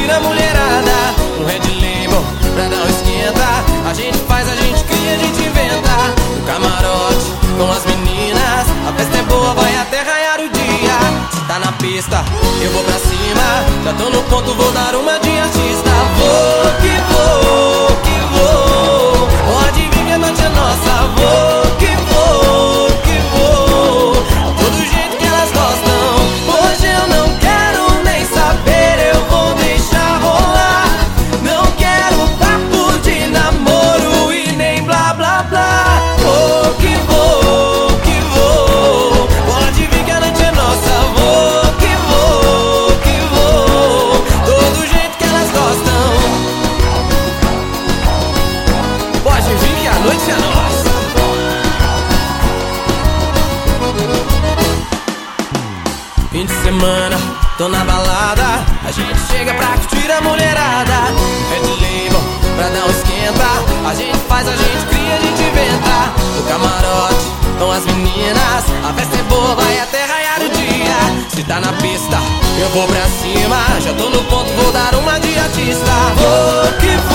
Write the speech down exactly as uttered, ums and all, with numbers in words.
curtir a mulherada. Um Red Label pra dar um esquenta. A gente faz, a gente cria, a gente inventa. No camarote com as meninas, a festa é boa, vai até raiar o dia. Se tá na pista, eu vou pra cima. Já tô no ponto, vou dar uma de artista. Vou que vou, que vou. Pode vir que a noite é nossa. Vou que vou, que vou. Todo jeito que elas gostam. Hoje eu não quero nem saber, eu vou deixar rolar. Não quero papo de namoro e nem blá blá blá. Vou que vou, que vou. Pode vir que a noite é nossa. Vou que vou, que vou. Todo jeito que elas gostam. Pode vir que a noite é nossa. Fim de semana, tô na balada. A gente chega pra curtir a mulherada. Red Label pra dar um esquenta. A gente faz, a gente cria, a gente inventa. No camarote com as meninas, a festa é boa, vai até raiar o dia. Se tá na pista, eu vou pra cima. Já tô no ponto, vou dar uma de artista. Vou que